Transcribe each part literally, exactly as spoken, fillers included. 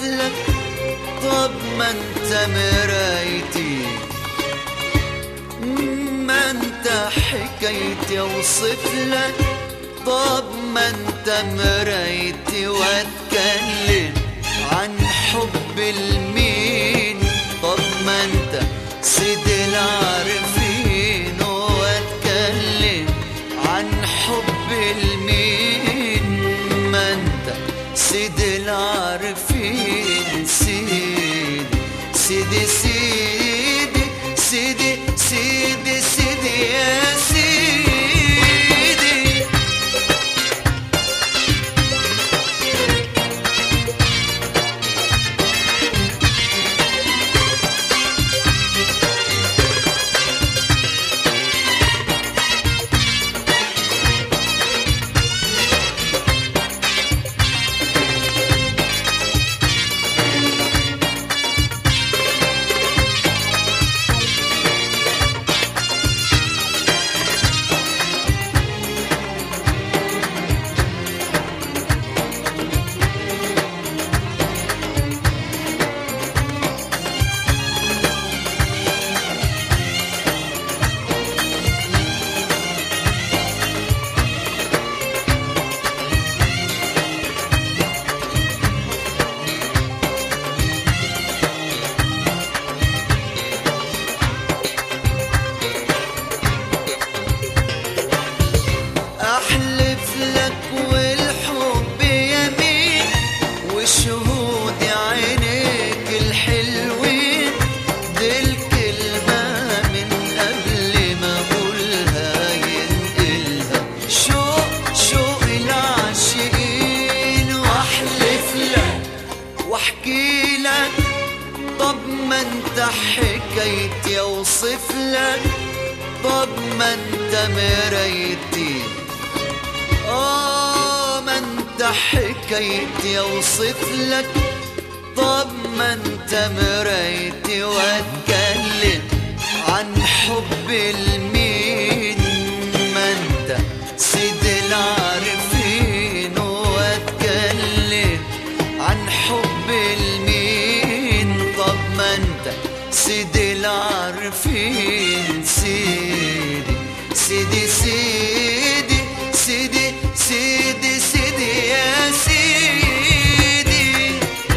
لك طب ما انت مرايتي، ما انت حكايتي اوصف لك طب ما انت مرايتي، واتكلم عن حب المين طب ما انت سيد العارفين، واتكلم عن حب المين ما انت سيد العارفين. سيدي سيدي سيدي سيدي سيدي سيدي يا سيدي. أحلف لك والحب يمين وشهود عينيك الحلوين، دي الكلمة من قبل ما أقولها ينقلها شوق شوق العاشقين. وأحلف لك وأحكي لك طب ما انت حكايتي أوصف لك طب ما انت مرايتي، آه ما انت حكايتي اوصف لك طب ما انت مرايتي، واتكلم عن حب المين ما انت سيد العارفين، واتكلم عن حب المين طب ما انت سيد العارفين. سيدي سيدي سيدي سيدي سيدي سيدي يا سيدي.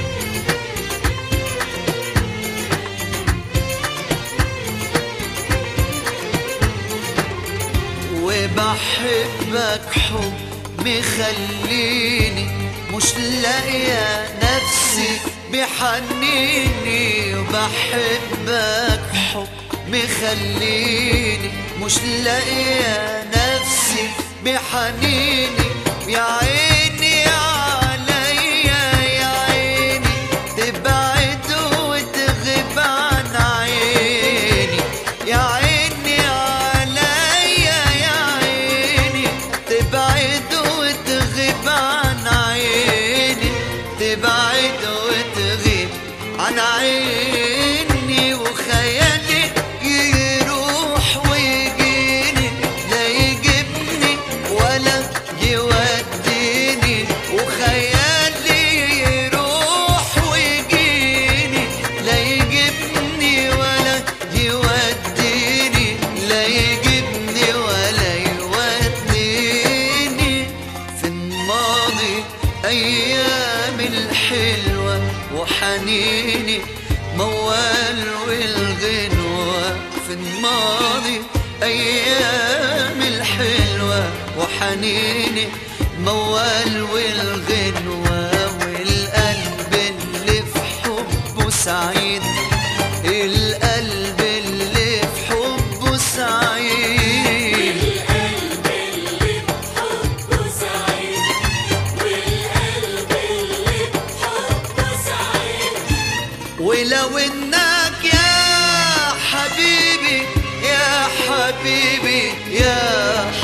وبحبك حب مخليني مش لاقية نفسي بحنيني، وبحبك حب مخليني مش لاقية نفسي بحنيني. يا عيني عليا يا عيني تبعد وتغيب عن عيني، يا عيني عليا يا عيني تبعد وتغيب عن عيني، تبعد وتغيب عن عيني. وخيالي يروح ويجيني لا يجيبني ولا يوديني، وخيالي يروح ويجيني لا يجيبني ولا يوديني، لا يجيبني ولا يوديني. في الماضي أيام الحلوة وحنيني موال والغنوة، في الماضي أيام الحلوة وحنيني موال والغنوة، والقلب اللي في حبه سعيد، القلب اللي في حبه سعيد، القلب اللي بحبه سعيد، والقلب اللي بحبه سعيد. ولو انك يا حبيبي يا حبيبي يا